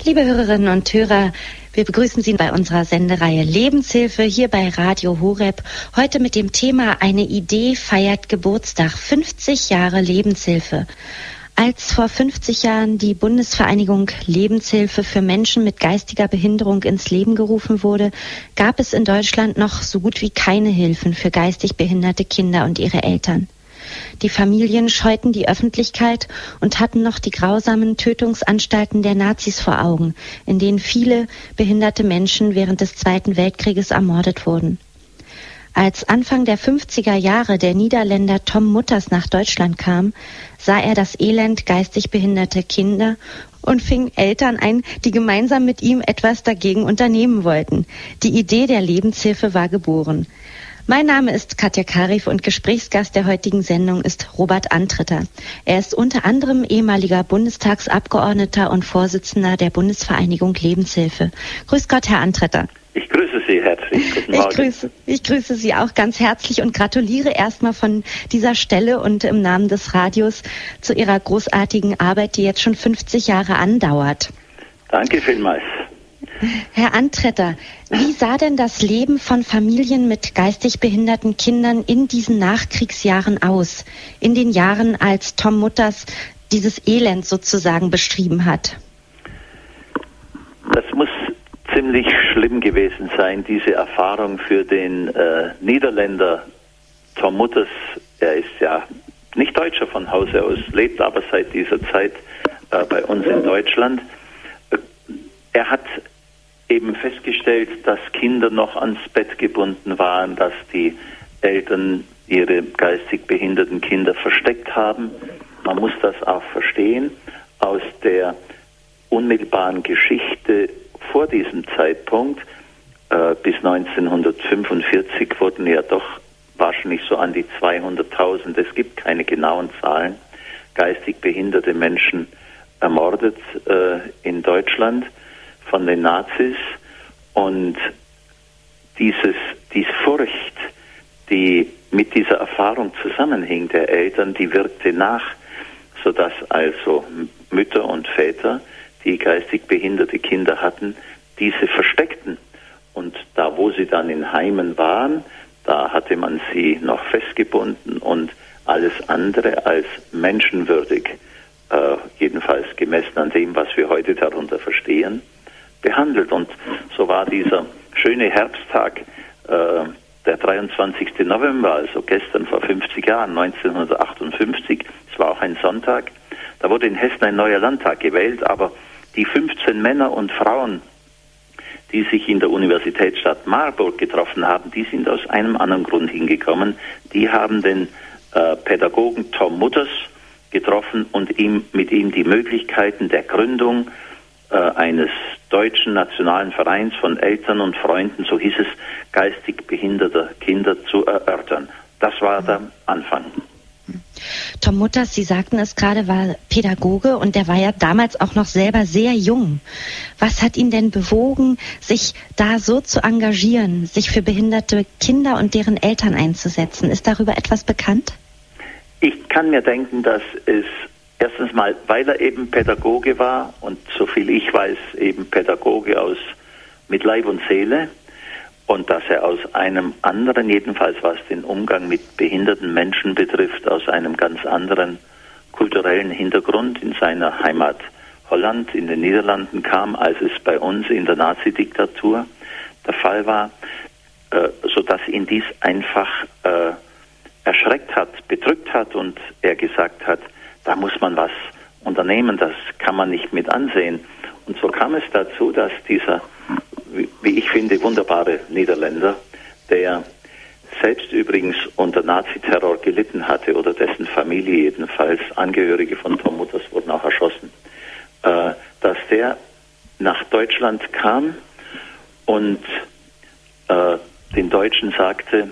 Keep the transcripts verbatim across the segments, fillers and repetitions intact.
Liebe Hörerinnen und Hörer, wir begrüßen Sie bei unserer Sendereihe Lebenshilfe hier bei Radio Horeb. Heute mit dem Thema Eine Idee feiert Geburtstag, fünfzig Jahre Lebenshilfe. Als vor fünfzig Jahren die Bundesvereinigung Lebenshilfe für Menschen mit geistiger Behinderung ins Leben gerufen wurde, gab es in Deutschland noch so gut wie keine Hilfen für geistig behinderte Kinder und ihre Eltern. Die Familien scheuten die Öffentlichkeit und hatten noch die grausamen Tötungsanstalten der Nazis vor Augen, in denen viele behinderte Menschen während des Zweiten Weltkrieges ermordet wurden. Als Anfang der fünfziger Jahre der Niederländer Tom Mutters nach Deutschland kam, sah er das Elend geistig behinderter Kinder und fing Eltern ein, die gemeinsam mit ihm etwas dagegen unternehmen wollten. Die Idee der Lebenshilfe war geboren. Mein Name ist Katja Karif und Gesprächsgast der heutigen Sendung ist Robert Antritter. Er ist unter anderem ehemaliger Bundestagsabgeordneter und Vorsitzender der Bundesvereinigung Lebenshilfe. Grüß Gott, Herr Antritter. Ich grüße Sie herzlich. Guten Morgen. Ich grüße, ich grüße Sie auch ganz herzlich und gratuliere erstmal von dieser Stelle und im Namen des Radios zu Ihrer großartigen Arbeit, die jetzt schon fünfzig Jahre andauert. Danke vielmals. Herr Antritter, wie sah denn das Leben von Familien mit geistig behinderten Kindern in diesen Nachkriegsjahren aus? In den Jahren, als Tom Mutters dieses Elend sozusagen beschrieben hat? Das muss ziemlich schlimm gewesen sein, diese Erfahrung für den äh, Niederländer Tom Mutters. Er ist ja nicht Deutscher von Hause aus, lebt aber seit dieser Zeit äh, bei uns in Deutschland. Äh, er hat eben festgestellt, dass Kinder noch ans Bett gebunden waren, dass die Eltern ihre geistig behinderten Kinder versteckt haben. Man muss das auch verstehen aus der unmittelbaren Geschichte vor diesem Zeitpunkt. Äh, bis neunzehnhundertfünfundvierzig wurden ja doch wahrscheinlich so an die zweihunderttausend, es gibt keine genauen Zahlen, geistig behinderte Menschen ermordet äh, in Deutschland von den Nazis, und dieses, diese Furcht, die mit dieser Erfahrung zusammenhing der Eltern, die wirkte nach, sodass also Mütter und Väter, die geistig behinderte Kinder hatten, diese versteckten. Und da, wo sie dann in Heimen waren, da hatte man sie noch festgebunden und alles andere als menschenwürdig, äh, jedenfalls gemessen an dem, was wir heute darunter verstehen, behandelt. Und so war dieser schöne Herbsttag, äh, der dreiundzwanzigsten November, also gestern vor fünfzig Jahren, neunzehnhundertachtundfünfzig, es war auch ein Sonntag, da wurde in Hessen ein neuer Landtag gewählt, aber die fünfzehn Männer und Frauen, die sich in der Universitätsstadt Marburg getroffen haben, die sind aus einem anderen Grund hingekommen. Die haben den äh, Pädagogen Tom Mutters getroffen und ihm, mit ihm die Möglichkeiten der Gründung äh, eines deutschen nationalen Vereins von Eltern und Freunden, so hieß es, geistig behinderter Kinder zu erörtern. Das war der Anfang. Tom Mutters, Sie sagten es gerade, war Pädagoge und der war ja damals auch noch selber sehr jung. Was hat ihn denn bewogen, sich da so zu engagieren, sich für behinderte Kinder und deren Eltern einzusetzen? Ist darüber etwas bekannt? Ich kann mir denken, dass es erstens mal, weil er eben Pädagoge war und soviel ich weiß, eben Pädagoge aus mit Leib und Seele, und dass er aus einem anderen, jedenfalls was den Umgang mit behinderten Menschen betrifft, aus einem ganz anderen kulturellen Hintergrund in seiner Heimat Holland, in den Niederlanden kam, als es bei uns in der Nazi-Diktatur der Fall war, äh, sodass ihn dies einfach äh, erschreckt hat, bedrückt hat und er gesagt hat, da muss man was unternehmen, das kann man nicht mit ansehen. Und so kam es dazu, dass dieser, wie ich finde, wunderbare Niederländer, der selbst übrigens unter Naziterror gelitten hatte oder dessen Familie jedenfalls, Angehörige von Tom Mutters wurden auch erschossen, äh, dass der nach Deutschland kam und äh, den Deutschen sagte,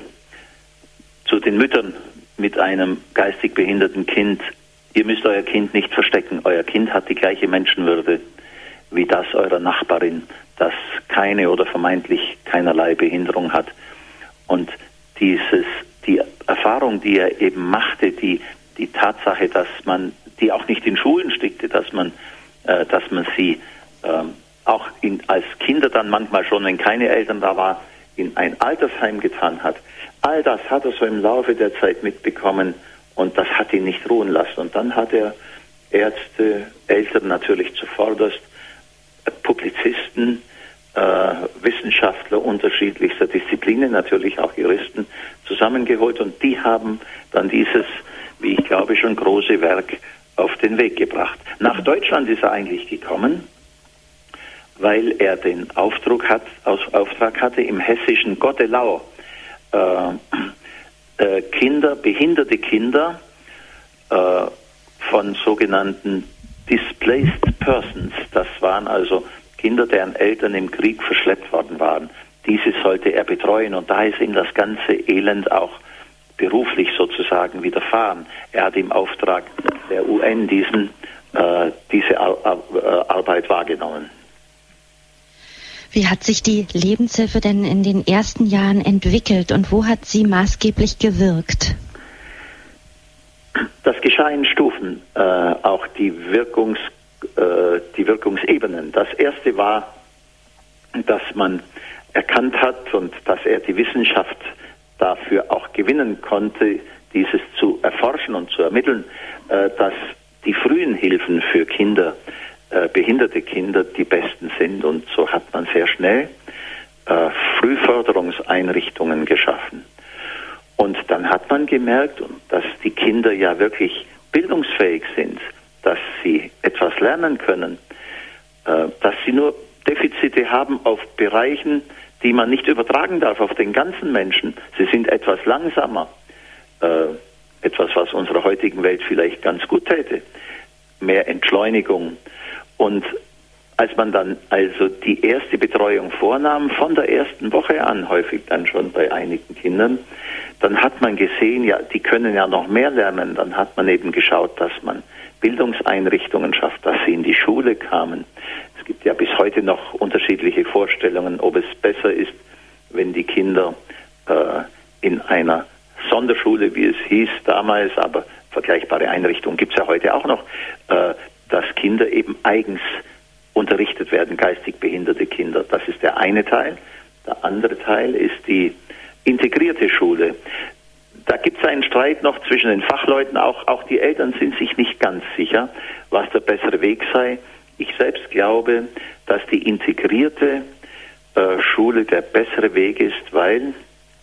zu den Müttern mit einem geistig behinderten Kind, ihr müsst euer Kind nicht verstecken, euer Kind hat die gleiche Menschenwürde wie das eurer Nachbarin, das keine oder vermeintlich keinerlei Behinderung hat. Und dieses, die Erfahrung, die er eben machte, die, die Tatsache, dass man, die auch nicht in Schulen stickte, dass man, äh, dass man sie äh, in, als Kinder dann manchmal schon, wenn keine Eltern da waren, in ein Altersheim getan hat. All das hat er so im Laufe der Zeit mitbekommen und das hat ihn nicht ruhen lassen. Und dann hat er Ärzte, Eltern natürlich zuvorderst, Publizisten, äh, Wissenschaftler unterschiedlichster Disziplinen, natürlich auch Juristen, zusammengeholt und die haben dann dieses, wie ich glaube, schon große Werk auf den Weg gebracht. Nach Deutschland ist er eigentlich gekommen, weil er den Auftrag, hat, Auftrag hatte, im hessischen Gottelau äh, äh, Kinder, behinderte Kinder äh, von sogenannten Displaced Persons, das waren also Kinder, deren Eltern im Krieg verschleppt worden waren. Diese sollte er betreuen und da ist ihm das ganze Elend auch beruflich sozusagen widerfahren. Er hat im Auftrag der U N diesen, äh, diese Ar- Ar- Arbeit wahrgenommen. Wie hat sich die Lebenshilfe denn in den ersten Jahren entwickelt und wo hat sie maßgeblich gewirkt? Das geschah in Stufen, äh, auch die, Wirkungs, äh, die Wirkungsebenen. Das erste war, dass man erkannt hat und dass er die Wissenschaft dafür auch gewinnen konnte, dieses zu erforschen und zu ermitteln, äh, dass die frühen Hilfen für Kinder, äh, behinderte Kinder, die besten sind. Und so hat man sehr schnell äh, Frühförderungseinrichtungen geschaffen. Und dann hat man gemerkt, dass die Kinder ja wirklich bildungsfähig sind, dass sie etwas lernen können, äh, dass sie nur Defizite haben auf Bereichen, die man nicht übertragen darf auf den ganzen Menschen. Sie sind etwas langsamer, äh, etwas, was unserer heutigen Welt vielleicht ganz gut täte. Mehr Entschleunigung. Und als man dann also die erste Betreuung vornahm, von der ersten Woche an, häufig dann schon bei einigen Kindern, dann hat man gesehen, ja, die können ja noch mehr lernen. Dann hat man eben geschaut, dass man Bildungseinrichtungen schafft, dass sie in die Schule kamen. Es gibt ja bis heute noch unterschiedliche Vorstellungen, ob es besser ist, wenn die Kinder äh, in einer Sonderschule, wie es hieß damals, aber vergleichbare Einrichtungen gibt es ja heute auch noch, äh, dass Kinder eben eigens unterrichtet werden, geistig behinderte Kinder. Das ist der eine Teil. Der andere Teil ist die integrierte Schule. Da gibt es einen Streit noch zwischen den Fachleuten. Auch, auch die Eltern sind sich nicht ganz sicher, was der bessere Weg sei. Ich selbst glaube, dass die integrierte äh, Schule der bessere Weg ist, weil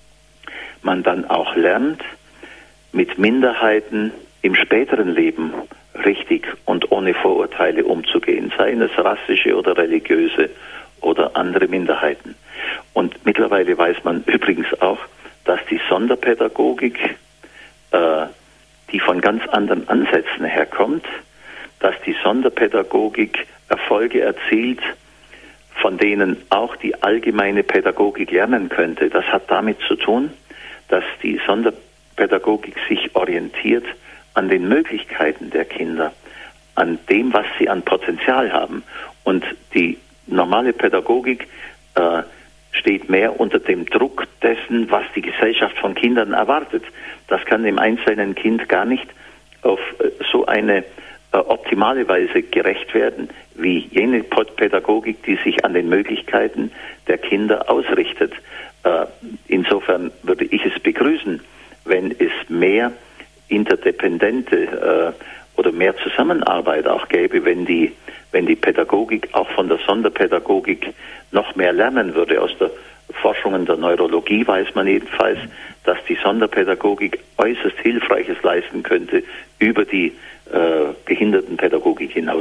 man dann auch lernt, mit Minderheiten im späteren Leben richtig und ohne Vorurteile umzugehen, seien es rassische oder religiöse oder andere Minderheiten. Und mittlerweile weiß man übrigens auch, dass die Sonderpädagogik, äh, die von ganz anderen Ansätzen herkommt, dass die Sonderpädagogik Erfolge erzielt, von denen auch die allgemeine Pädagogik lernen könnte. Das hat damit zu tun, dass die Sonderpädagogik sich orientiert an den Möglichkeiten der Kinder, an dem, was sie an Potenzial haben. Und die normale Pädagogik äh, steht mehr unter dem Druck dessen, was die Gesellschaft von Kindern erwartet. Das kann dem einzelnen Kind gar nicht auf äh, so eine äh, optimale Weise gerecht werden, wie jene Pädagogik, die sich an den Möglichkeiten der Kinder ausrichtet. Äh, insofern würde ich es begrüßen, wenn es mehr interdependente äh, oder mehr Zusammenarbeit auch gäbe, wenn die, wenn die Pädagogik auch von der Sonderpädagogik noch mehr lernen würde. Aus der Forschungen der Neurologie weiß man jedenfalls, dass die Sonderpädagogik äußerst Hilfreiches leisten könnte über die äh, Behindertenpädagogik hinaus.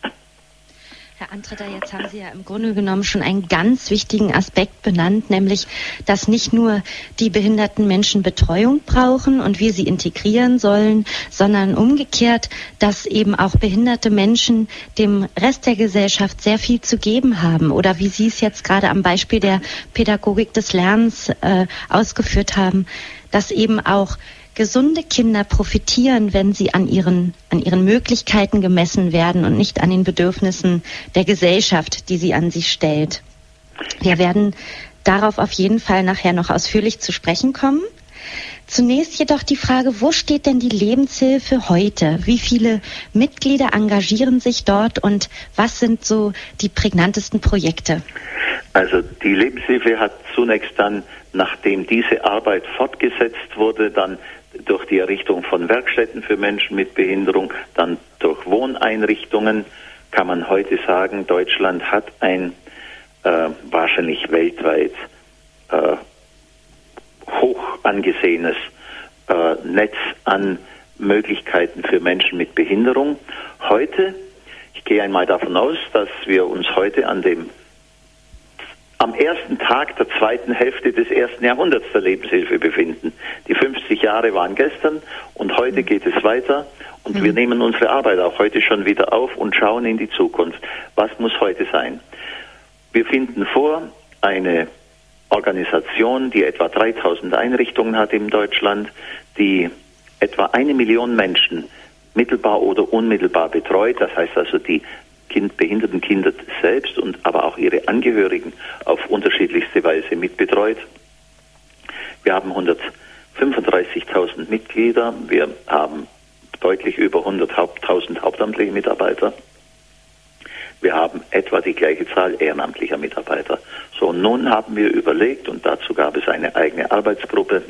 Herr Antritter, jetzt haben Sie ja im Grunde genommen schon einen ganz wichtigen Aspekt benannt, nämlich, dass nicht nur die behinderten Menschen Betreuung brauchen und wir sie integrieren sollen, sondern umgekehrt, dass eben auch behinderte Menschen dem Rest der Gesellschaft sehr viel zu geben haben. Oder wie Sie es jetzt gerade am Beispiel der Pädagogik des Lernens äh, ausgeführt haben, dass eben auch gesunde Kinder profitieren, wenn sie an ihren, an ihren Möglichkeiten gemessen werden und nicht an den Bedürfnissen der Gesellschaft, die sie an sie stellt. Wir werden darauf auf jeden Fall nachher noch ausführlich zu sprechen kommen. Zunächst jedoch die Frage, wo steht denn die Lebenshilfe heute? Wie viele Mitglieder engagieren sich dort und was sind so die prägnantesten Projekte? Also die Lebenshilfe hat zunächst dann, nachdem diese Arbeit fortgesetzt wurde, dann durch die Errichtung von Werkstätten für Menschen mit Behinderung, dann durch Wohneinrichtungen, kann man heute sagen, Deutschland hat ein äh, wahrscheinlich weltweit äh, hoch angesehenes äh, Netz an Möglichkeiten für Menschen mit Behinderung. Heute, ich gehe einmal davon aus, dass wir uns heute an dem am ersten Tag der zweiten Hälfte des ersten Jahrhunderts der Lebenshilfe befinden. Die fünfzig Jahre waren gestern und heute geht es weiter und mhm. wir nehmen unsere Arbeit auch heute schon wieder auf und schauen in die Zukunft. Was muss heute sein? Wir finden vor, eine Organisation, die etwa dreitausend Einrichtungen hat in Deutschland, die etwa eine Million Menschen mittelbar oder unmittelbar betreut. Das heißt also, die kind, behinderten Kinder selbst und aber auch ihre Angehörigen auf unterschiedlichste Weise mitbetreut. Wir haben hundertfünfunddreißigtausend Mitglieder. Wir haben deutlich über hunderttausend hauptamtliche Mitarbeiter. Wir haben etwa die gleiche Zahl ehrenamtlicher Mitarbeiter. So, und nun haben wir überlegt, und dazu gab es eine eigene Arbeitsgruppe,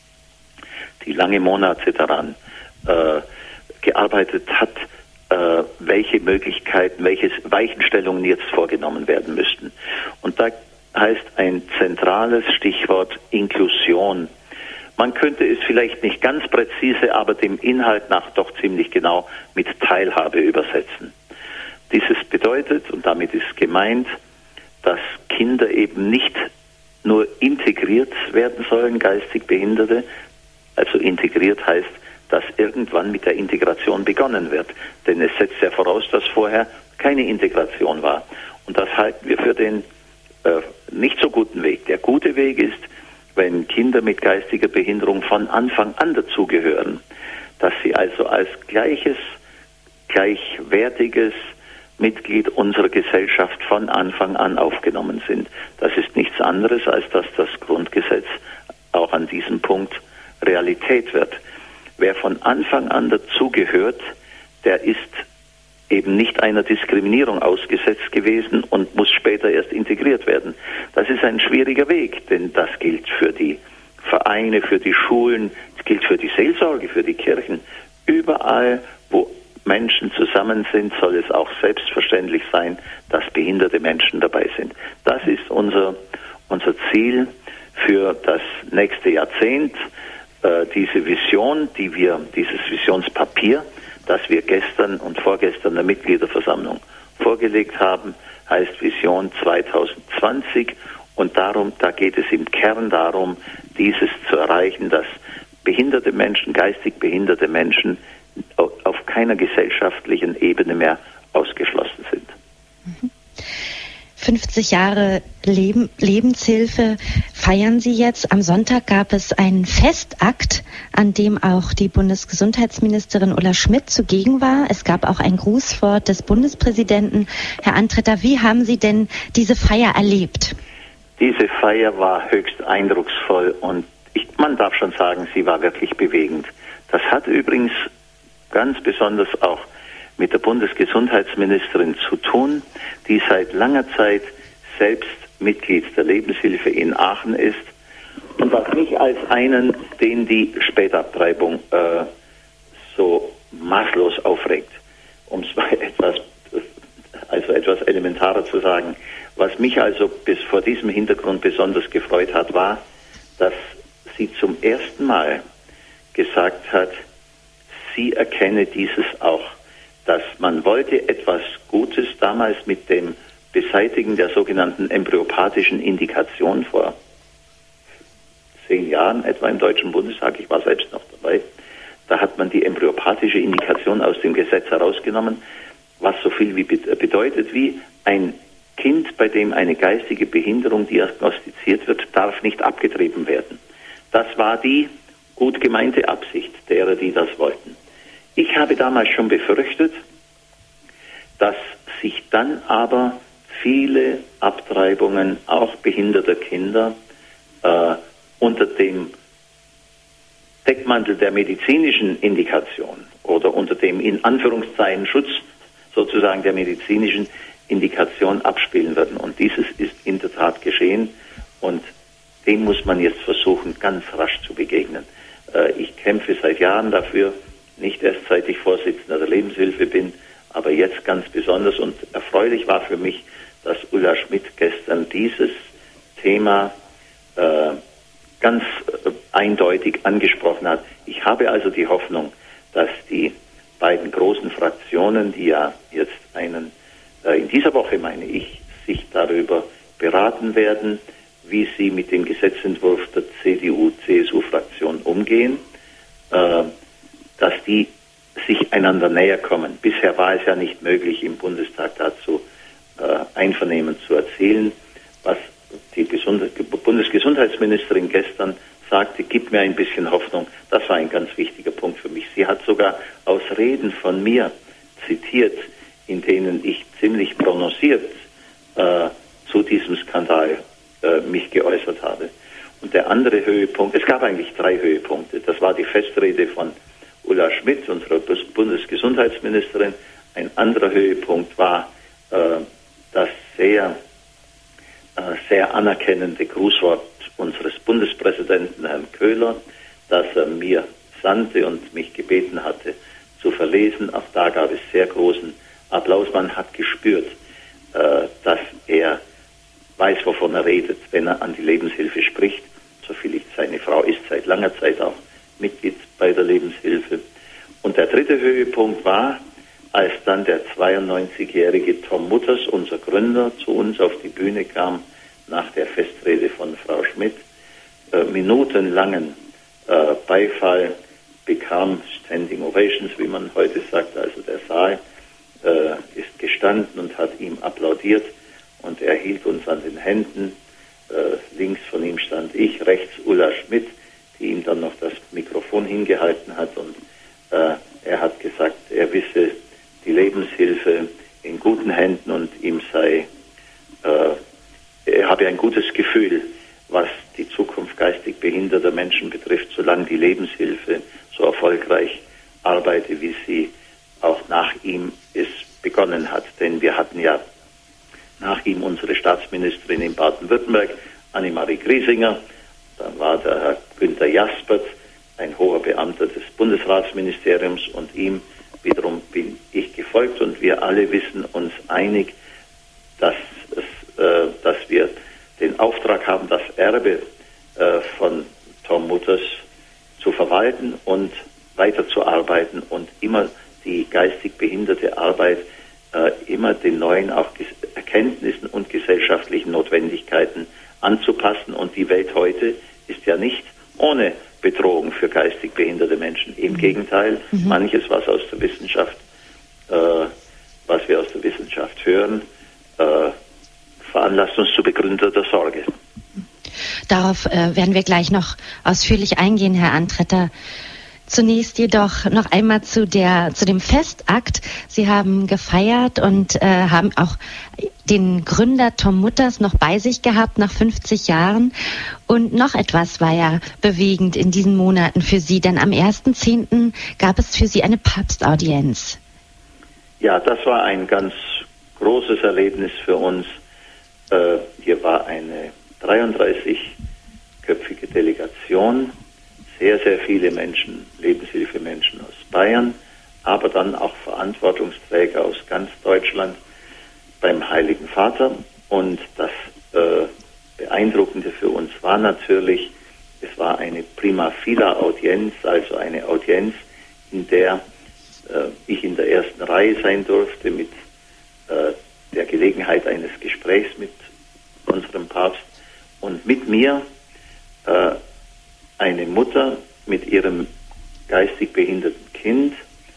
die lange Monate daran äh, gearbeitet hat, äh, welche Möglichkeiten, welche Weichenstellungen jetzt vorgenommen werden müssten. Und da heißt ein zentrales Stichwort Inklusion. Man könnte es vielleicht nicht ganz präzise, aber dem Inhalt nach doch ziemlich genau mit Teilhabe übersetzen. Dieses bedeutet, und damit ist gemeint, dass Kinder eben nicht nur integriert werden sollen, geistig Behinderte. Also integriert heißt, dass irgendwann mit der Integration begonnen wird. Denn es setzt ja voraus, dass vorher keine Integration war. Und das halten wir für den äh, nicht so guten Weg. Der gute Weg ist, wenn Kinder mit geistiger Behinderung von Anfang an dazugehören, dass sie also als gleiches, gleichwertiges Mitglied unserer Gesellschaft von Anfang an aufgenommen sind. Das ist nichts anderes, als dass das Grundgesetz auch an diesem Punkt Realität wird. Wer von Anfang an dazugehört, der ist eben nicht einer Diskriminierung ausgesetzt gewesen und muss später erst integriert werden. Das ist ein schwieriger Weg, denn das gilt für die Vereine, für die Schulen, es gilt für die Seelsorge, für die Kirchen. Überall, wo Menschen zusammen sind, soll es auch selbstverständlich sein, dass behinderte Menschen dabei sind. Das ist unser, unser Ziel für das nächste Jahrzehnt. Äh, diese Vision, die wir, dieses Visionspapier, das wir gestern und vorgestern der Mitgliederversammlung vorgelegt haben, heißt Vision zwanzig zwanzig und darum, da geht es im Kern darum, dieses zu erreichen, dass behinderte Menschen, geistig behinderte Menschen auf keiner gesellschaftlichen Ebene mehr ausgeschlossen sind. fünfzig Jahre Leben, Lebenshilfe feiern Sie jetzt. Am Sonntag gab es einen Festakt, an dem auch die Bundesgesundheitsministerin Ulla Schmidt zugegen war. Es gab auch ein Grußwort des Bundespräsidenten. Herr Antretter, wie haben Sie denn diese Feier erlebt? Diese Feier war höchst eindrucksvoll und ich, man darf schon sagen, sie war wirklich bewegend. Das hat übrigens ganz besonders auch mit der Bundesgesundheitsministerin zu tun, die seit langer Zeit selbst Mitglied der Lebenshilfe in Aachen ist und was mich als einen, den die Spätabtreibung äh, so maßlos aufregt, um es mal etwas, also etwas elementarer zu sagen, was mich also bis vor diesem Hintergrund besonders gefreut hat, war, dass sie zum ersten Mal gesagt hat, sie erkenne dieses auch, dass man wollte etwas Gutes damals mit dem Beseitigen der sogenannten embryopathischen Indikation vor zehn Jahren etwa im Deutschen Bundestag, ich war selbst noch dabei, da hat man die embryopathische Indikation aus dem Gesetz herausgenommen, was so viel wie bedeutet wie ein Kind, bei dem eine geistige Behinderung diagnostiziert wird, darf nicht abgetrieben werden. Das war die gut gemeinte Absicht derer, die das wollten. Ich habe damals schon befürchtet, dass sich dann aber viele Abtreibungen auch behinderter Kinder äh, unter dem Deckmantel der medizinischen Indikation oder unter dem in Anführungszeichen Schutz sozusagen der medizinischen Indikation abspielen würden. Und dieses ist in der Tat geschehen und dem muss man jetzt versuchen, ganz rasch zu begegnen. Äh, ich kämpfe seit Jahren dafür, nicht erst seit ich Vorsitzender der Lebenshilfe bin, aber jetzt ganz besonders. Und erfreulich war für mich, dass Ulla Schmidt gestern dieses Thema äh, ganz äh, eindeutig angesprochen hat. Ich habe also die Hoffnung, dass die beiden großen Fraktionen, die ja jetzt einen, äh, in dieser Woche meine ich, sich darüber beraten werden, wie sie mit dem Gesetzentwurf der C D U-C S U-Fraktion umgehen, äh, dass die sich einander näher kommen. Bisher war es ja nicht möglich, im Bundestag dazu äh, Einvernehmen zu erzielen. Was die Bundesgesundheitsministerin gestern sagte, gibt mir ein bisschen Hoffnung. Das war ein ganz wichtiger Punkt für mich. Sie hat sogar aus Reden von mir zitiert, in denen ich ziemlich prononciert äh, zu diesem Skandal äh, mich geäußert habe. Und der andere Höhepunkt, es gab eigentlich drei Höhepunkte. Das war die Festrede von Ulla Schmidt, unserer Bundesgesundheitsministerin. Ein anderer Höhepunkt war äh, das sehr, äh, sehr anerkennende Grußwort unseres Bundespräsidenten, Herrn Köhler, das er mir sandte und mich gebeten hatte zu verlesen. Auch da gab es sehr großen Applaus. Man hat gespürt, äh, dass er weiß, wovon er redet, wenn er an die Lebenshilfe spricht. Soviel ich, seine Frau ist seit langer Zeit auch Mitglied bei der Lebenshilfe. Und der dritte Höhepunkt war, als dann der zweiundneunzigjährige Tom Mutters, unser Gründer, zu uns auf die Bühne kam, nach der Festrede von Frau Schmidt, äh, minutenlangen äh, Beifall bekam, Standing Ovations, wie man heute sagt, also der Saal äh, ist gestanden und hat ihm applaudiert und er hielt uns an den Händen. Äh, links von ihm stand ich, rechts Ulla Schmidt, die ihm dann noch das Mikrofon hingehalten hat und äh, er hat gesagt, er wisse die Lebenshilfe in guten Händen und ihm sei, äh, er habe ein gutes Gefühl, was die Zukunft geistig behinderter Menschen betrifft, solange die Lebenshilfe so erfolgreich arbeite, wie sie auch nach ihm es begonnen hat. Denn wir hatten ja nach ihm unsere Staatsministerin in Baden-Württemberg, Annemarie Griesinger, dann war der Herr Günther Jaspert, ein hoher Beamter des Bundesratsministeriums und ihm wiederum bin ich gefolgt und wir alle wissen uns einig, dass, es, äh, dass wir den Auftrag haben, das Erbe äh, von Tom Mutters zu verwalten und weiterzuarbeiten und immer die geistig behinderte Arbeit äh, immer den neuen auch Erkenntnissen und gesellschaftlichen Notwendigkeiten anzupassen. Und die Welt heute ist ja nicht ohne Bedrohung für geistig behinderte Menschen. Im mhm. Gegenteil, mhm. manches, was aus der Wissenschaft, äh, was wir aus der Wissenschaft hören, äh, veranlasst uns zu begründeter Sorge. Darauf äh, werden wir gleich noch ausführlich eingehen, Herr Antretter. Zunächst jedoch noch einmal zu der zu dem Festakt. Sie haben gefeiert und äh, haben auch den Gründer Tom Mutters noch bei sich gehabt nach fünfzig Jahren. Und noch etwas war ja bewegend in diesen Monaten für Sie, denn am ersten zehnten gab es für Sie eine Papstaudienz. Ja, das war ein ganz großes Erlebnis für uns. Äh, hier war eine dreiunddreißigköpfige Delegation, sehr, sehr viele Menschen, Lebenshilfemenschen aus Bayern, aber dann auch Verantwortungsträger aus ganz Deutschland beim Heiligen Vater. Und das äh, Beeindruckende für uns war natürlich, es war eine Prima Fila Audienz, also eine Audienz, in der äh, ich in der ersten Reihe sein durfte mit äh, der Gelegenheit eines Gesprächs mit unserem Papst und mit mir äh, eine Mutter mit ihrem geistig behinderten Kind,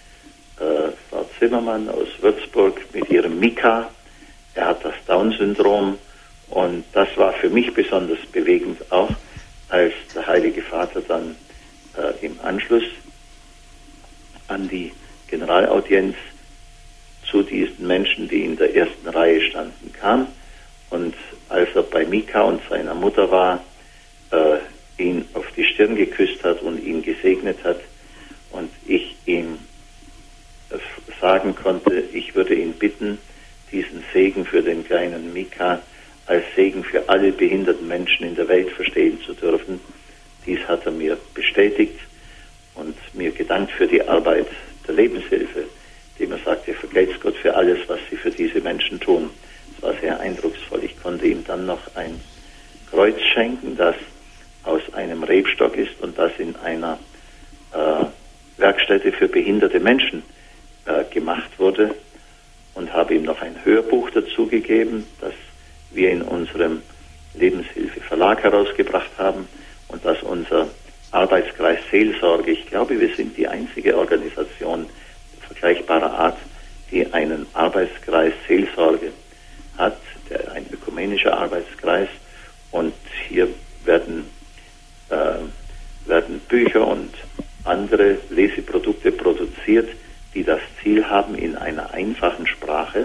äh, Frau Zimmermann aus Würzburg, mit ihrem Mika. Er hat das Down-Syndrom und das war für mich besonders bewegend auch, als der Heilige Vater dann äh, im Anschluss an die Generalaudienz zu diesen Menschen, die in der ersten Reihe standen, kam. Und als er bei Mika und seiner Mutter war, äh, ihn auf die Stirn geküsst hat und ihn gesegnet hat und ich ihm sagen konnte, ich würde ihn bitten, diesen Segen für den kleinen Mika als Segen für alle behinderten Menschen in der Welt verstehen zu dürfen. Dies hat er mir bestätigt und mir gedankt für die Arbeit der Lebenshilfe, indem er sagte, vergelt's Gott für alles, was sie für diese Menschen tun. Das war sehr eindrucksvoll. Ich konnte ihm dann noch ein Kreuz schenken, das aus einem Rebstock ist und das in einer äh, Werkstätte für behinderte Menschen äh, gemacht wurde, und habe ihm noch ein Hörbuch dazu gegeben, das wir in unserem Lebenshilfe-Verlag herausgebracht haben und das unser Arbeitskreis Seelsorge, ich glaube, wir sind die einzige Organisation vergleichbarer Art, die einen Arbeitskreis Seelsorge hat, der, ein ökumenischer Arbeitskreis, und hier werden, äh, werden Bücher und andere Leseprodukte produziert, die das Ziel haben, in einer einfachen Sprache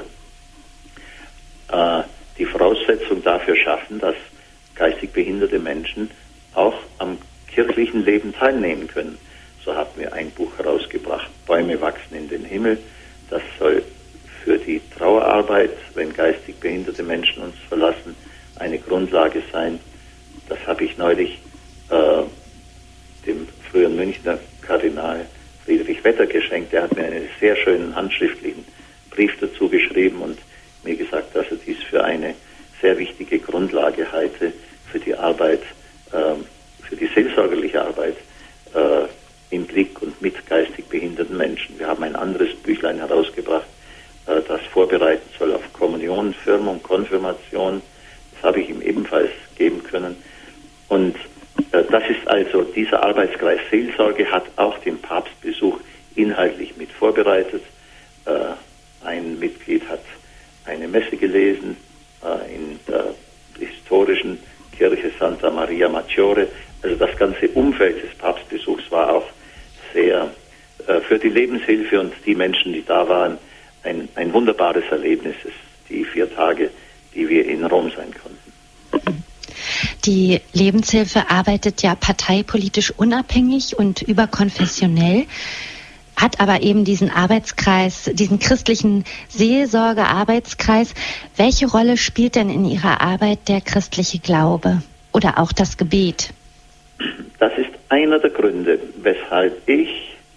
äh, die Voraussetzung dafür schaffen, dass geistig behinderte Menschen auch am kirchlichen Leben teilnehmen können. So haben wir ein Buch herausgebracht, Bäume wachsen in den Himmel. Das soll für die Trauerarbeit, wenn geistig behinderte Menschen uns verlassen, eine Grundlage sein. Das habe ich neulich äh, dem früheren Münchner Kardinal Friedrich Wetter geschenkt. Der hat mir einen sehr schönen handschriftlichen Brief dazu geschrieben und mir gesagt, dass er dies für eine sehr wichtige Grundlage halte für die Arbeit, äh, für die seelsorgerliche Arbeit äh, im Blick und mit geistig behinderten Menschen. Wir haben ein anderes Büchlein herausgebracht, äh, das vorbereiten soll auf Kommunion, Firmung, Konfirmation. Das habe ich ihm ebenfalls geben können. Und äh, das ist also, dieser Arbeitskreis Seelsorge hat auch den Papstbesuch inhaltlich mit vorbereitet. Äh, ein Mitglied hat eine Messe gelesen äh, in der historischen Kirche Santa Maria Maggiore. Also das ganze Umfeld des Papstbesuchs war auch sehr äh, für die Lebenshilfe und die Menschen, die da waren, ein, ein wunderbares Erlebnis, die vier Tage, die wir in Rom sein konnten. Die Lebenshilfe arbeitet ja parteipolitisch unabhängig und überkonfessionell, hat aber eben diesen Arbeitskreis, diesen christlichen Seelsorge-Arbeitskreis. Welche Rolle spielt denn in Ihrer Arbeit der christliche Glaube oder auch das Gebet? Das ist einer der Gründe, weshalb ich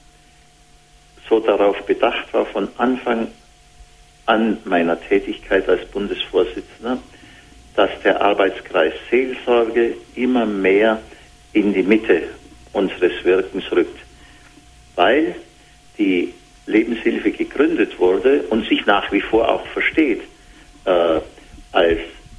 so darauf bedacht war, von Anfang an meiner Tätigkeit als Bundesvorsitzender, dass der Arbeitskreis Seelsorge immer mehr in die Mitte unseres Wirkens rückt, weil die Lebenshilfe gegründet wurde und sich nach wie vor auch versteht äh, als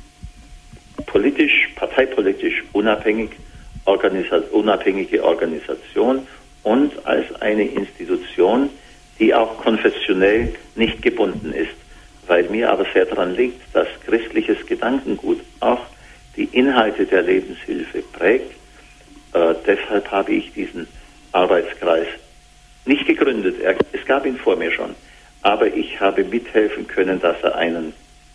politisch, parteipolitisch unabhängig, organisa- unabhängige Organisation und als eine Institution, die auch konfessionell nicht gebunden ist, weil mir aber sehr daran liegt, dass christliches Gedankengut auch die Inhalte der Lebenshilfe prägt. Äh, deshalb habe ich diesen Arbeitskreis nicht gegründet. Er, es gab ihn vor mir schon, aber ich habe mithelfen können, dass er einen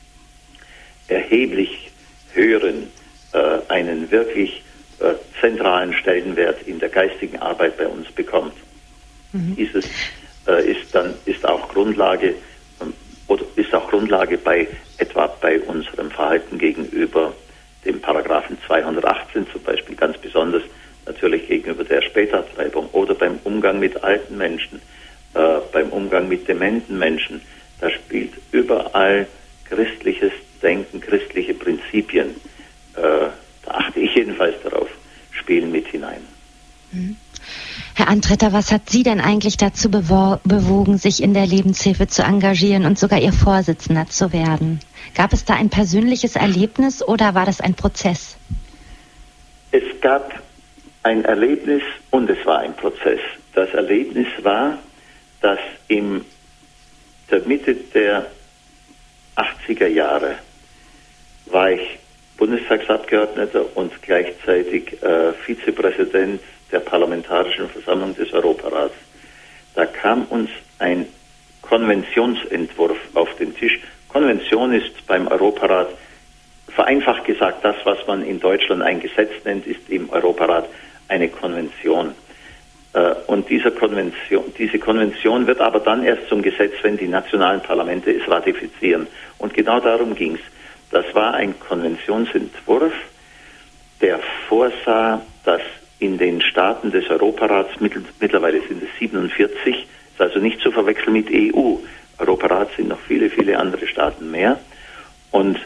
erheblich höheren, äh, einen wirklich äh, zentralen Stellenwert in der geistigen Arbeit bei uns bekommt. Mhm. Dieses äh, ist dann ist auch Grundlage ähm, oder ist auch Grundlage bei etwa bei unserem Verhalten gegenüber dem Paragraphen zweihundertachtzehn zum Beispiel, ganz besonders natürlich gegenüber der Spätabtreibung oder beim Umgang mit alten Menschen, äh, beim Umgang mit dementen Menschen. Da spielt überall christliches Denken, christliche Prinzipien, äh, da achte ich jedenfalls darauf, spielen mit hinein. Mhm. Herr Antretter, was hat Sie denn eigentlich dazu bewo- bewogen, sich in der Lebenshilfe zu engagieren und sogar Ihr Vorsitzender zu werden? Gab es da ein persönliches Erlebnis oder war das ein Prozess? Es gab ein Erlebnis und es war ein Prozess. Das Erlebnis war, dass in der Mitte der achtziger Jahre war ich Bundestagsabgeordneter und gleichzeitig äh, Vizepräsident der Parlamentarischen Versammlung des Europarats. Da kam uns ein Konventionsentwurf auf den Tisch. Konvention ist beim Europarat vereinfacht gesagt, das, was man in Deutschland ein Gesetz nennt, ist im Europarat eine Konvention. Und diese Konvention, diese Konvention wird aber dann erst zum Gesetz, wenn die nationalen Parlamente es ratifizieren. Und genau darum ging es. Das war ein Konventionsentwurf, der vorsah, dass in den Staaten des Europarats, mittlerweile sind es siebenundvierzig, ist also nicht zu verwechseln mit E U. Europarat sind noch viele, viele andere Staaten mehr. Und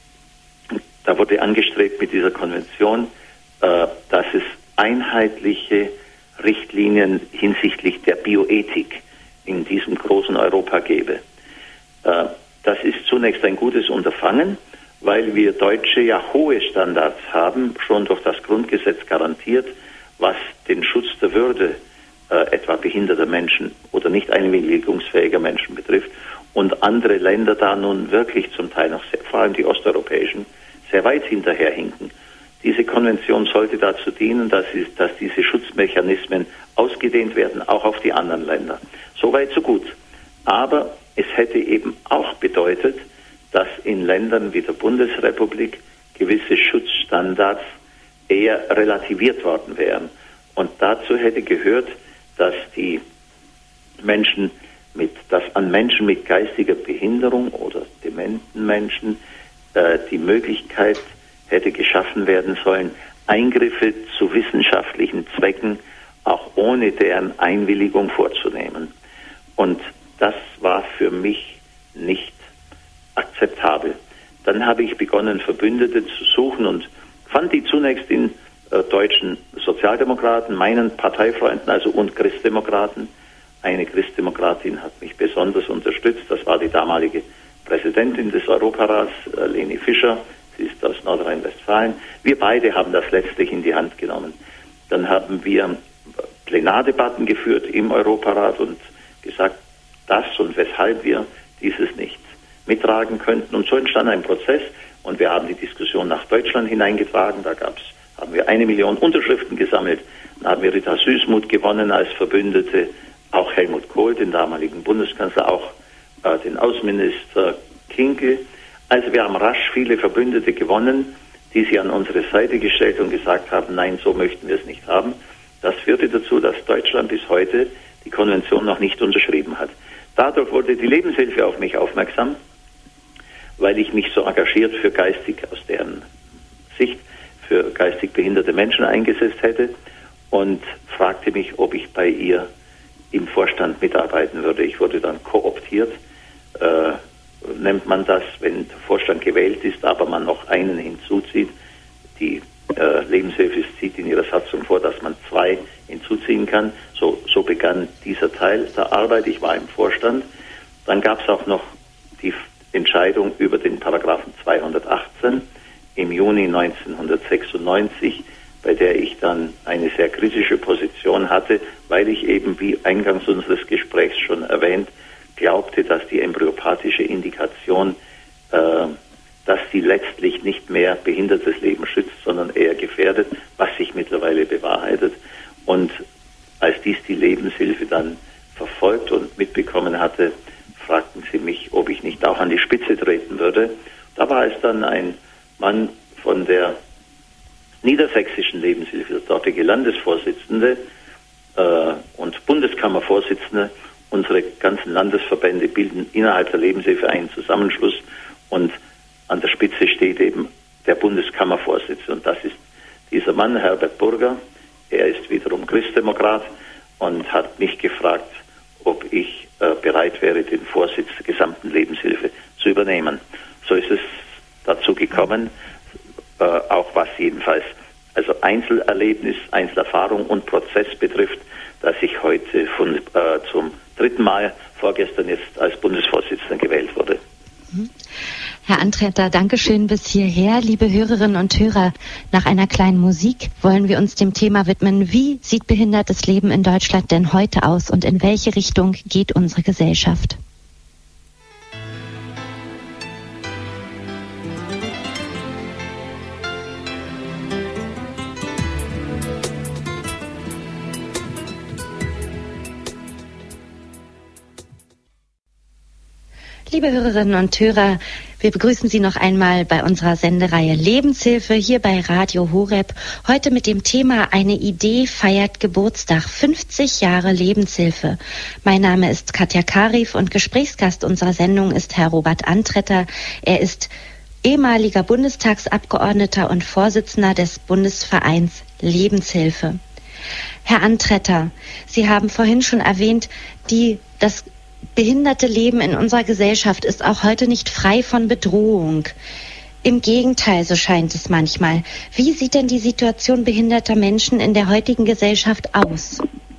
da wurde angestrebt mit dieser Konvention, äh, dass es einheitliche Richtlinien hinsichtlich der Bioethik in diesem großen Europa gäbe. Äh, das ist zunächst ein gutes Unterfangen, weil wir Deutsche ja hohe Standards haben, schon durch das Grundgesetz garantiert, was den Schutz der Würde äh, etwa behinderter Menschen oder nicht einwilligungsfähiger Menschen betrifft und andere Länder da nun wirklich zum Teil noch sehr, vor allem die osteuropäischen, sehr weit hinterherhinken. Diese Konvention sollte dazu dienen, dass, sie, dass diese Schutzmechanismen ausgedehnt werden, auch auf die anderen Länder. Soweit, so gut. Aber es hätte eben auch bedeutet, dass in Ländern wie der Bundesrepublik gewisse Schutzstandards eher relativiert worden wären. Und dazu hätte gehört, dass die Menschen mit, dass an Menschen mit geistiger Behinderung oder dementen Menschen äh, die Möglichkeit hätte geschaffen werden sollen, Eingriffe zu wissenschaftlichen Zwecken auch ohne deren Einwilligung vorzunehmen. Und das war für mich nicht akzeptabel. Dann habe ich begonnen, Verbündete zu suchen und fand die zunächst in äh, deutschen Sozialdemokraten, meinen Parteifreunden, also und Christdemokraten. Eine Christdemokratin hat mich besonders unterstützt, das war die damalige Präsidentin des Europarats, äh, Leni Fischer, sie ist aus Nordrhein-Westfalen. Wir beide haben das letztlich in die Hand genommen. Dann haben wir Plenardebatten geführt im Europarat und gesagt, das und weshalb wir dieses nicht mittragen könnten. Und so entstand ein Prozess und wir haben die Diskussion nach Deutschland hineingetragen. Da gab's, haben wir eine Million Unterschriften gesammelt. Dann haben wir Rita Süssmuth gewonnen als Verbündete, auch Helmut Kohl, den damaligen Bundeskanzler, auch äh, den Außenminister Kienke. Also wir haben rasch viele Verbündete gewonnen, die sie an unsere Seite gestellt und gesagt haben, nein, so möchten wir es nicht haben. Das führte dazu, dass Deutschland bis heute die Konvention noch nicht unterschrieben hat. Dadurch wurde die Lebenshilfe auf mich aufmerksam, weil ich mich so engagiert für geistig, aus deren Sicht, für geistig behinderte Menschen eingesetzt hätte und fragte mich, ob ich bei ihr im Vorstand mitarbeiten würde. Ich wurde dann kooptiert, äh, nennt man das, wenn der Vorstand gewählt ist, aber man noch einen hinzuzieht. Die äh, Lebenshilfe zieht in ihrer Satzung vor, dass man zwei hinzuziehen kann. So, so begann dieser Teil der Arbeit. Ich war im Vorstand. Dann gab es auch noch die Entscheidung über den Paragraphen zweihundertachtzehn im Juni neunzehnhundertsechsundneunzig, bei der ich dann eine sehr kritische Position hatte, weil ich eben, wie eingangs unseres Gesprächs schon erwähnt, glaubte, dass die embryopathische Indikation, äh, dass sie letztlich nicht mehr behindertes Leben schützt, sondern eher gefährdet, was sich mittlerweile bewahrheitet. Und als dies die Lebenshilfe dann verfolgt und mitbekommen hatte, fragten sie mich, ob ich nicht auch an die Spitze treten würde. Da war es dann ein Mann von der niedersächsischen Lebenshilfe, der dortige Landesvorsitzende äh, und Bundeskammervorsitzende. Unsere ganzen Landesverbände bilden innerhalb der Lebenshilfe einen Zusammenschluss und an der Spitze steht eben der Bundeskammervorsitzende. Und das ist dieser Mann, Herbert Burger. Er ist wiederum Christdemokrat und hat mich gefragt, ob ich äh, bereit wäre, den Vorsitz der gesamten Lebenshilfe zu übernehmen. So ist es dazu gekommen, äh, auch was jedenfalls also Einzelerlebnis, Einzelerfahrung und Prozess betrifft, dass ich heute von, äh, zum dritten Mal vorgestern jetzt als Bundesvorsitzender gewählt wurde. Herr Antreter, Dankeschön bis hierher. Liebe Hörerinnen und Hörer, nach einer kleinen Musik wollen wir uns dem Thema widmen, wie sieht behindertes Leben in Deutschland denn heute aus und in welche Richtung geht unsere Gesellschaft? Liebe Hörerinnen und Hörer, Wir begrüßen Sie noch einmal bei unserer Sendereihe Lebenshilfe hier bei Radio Horeb. Heute mit dem Thema Eine Idee feiert Geburtstag, fünfzig Jahre Lebenshilfe. Mein Name ist Katja Karif und Gesprächsgast unserer Sendung ist Herr Robert Antretter. Er ist ehemaliger Bundestagsabgeordneter und Vorsitzender des Bundesvereins Lebenshilfe. Herr Antretter, Sie haben vorhin schon erwähnt, die, das behinderte Leben in unserer Gesellschaft ist auch heute nicht frei von Bedrohung. Im Gegenteil, so scheint es manchmal. Wie sieht denn die Situation behinderter Menschen in der heutigen Gesellschaft aus?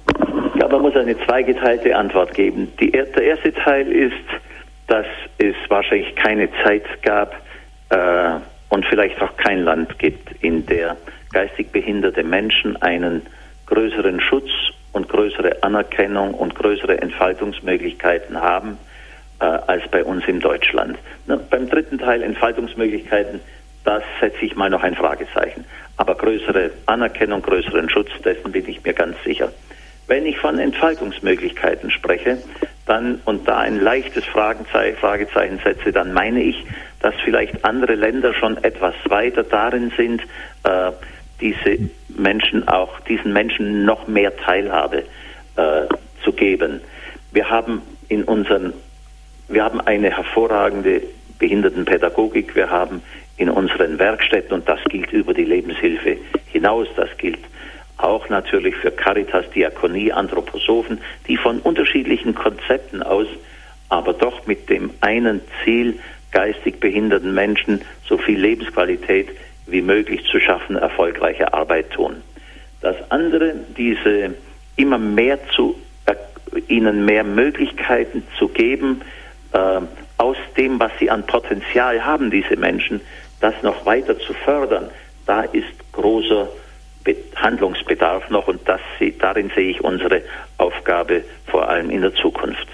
Ja, man muss eine zweigeteilte Antwort geben. Die, der erste Teil ist, dass es wahrscheinlich keine Zeit gab äh, und vielleicht auch kein Land gibt, in der geistig behinderte Menschen einen größeren Schutz und größere Anerkennung und größere Entfaltungsmöglichkeiten haben äh, als bei uns in Deutschland. Na, beim dritten Teil Entfaltungsmöglichkeiten, das setze ich mal noch ein Fragezeichen. Aber größere Anerkennung, größeren Schutz, dessen bin ich mir ganz sicher. Wenn ich von Entfaltungsmöglichkeiten spreche, dann und da ein leichtes Fragezeichen, Fragezeichen setze, dann meine ich, dass vielleicht andere Länder schon etwas weiter darin sind, äh, diese Menschen auch, diesen Menschen noch mehr Teilhabe äh, zu geben. Wir haben in unseren, wir haben eine hervorragende Behindertenpädagogik, wir haben in unseren Werkstätten, und das gilt über die Lebenshilfe hinaus, das gilt auch natürlich für Caritas, Diakonie, Anthroposophen, die von unterschiedlichen Konzepten aus, aber doch mit dem einen Ziel, geistig behinderten Menschen so viel Lebensqualität wie möglich zu schaffen, erfolgreiche Arbeit tun. Das andere, diese immer mehr zu, äh, ihnen mehr Möglichkeiten zu geben, äh, aus dem, was sie an Potenzial haben, diese Menschen, das noch weiter zu fördern, da ist großer Handlungsbedarf noch, und das, darin sehe ich unsere Aufgabe vor allem in der Zukunft.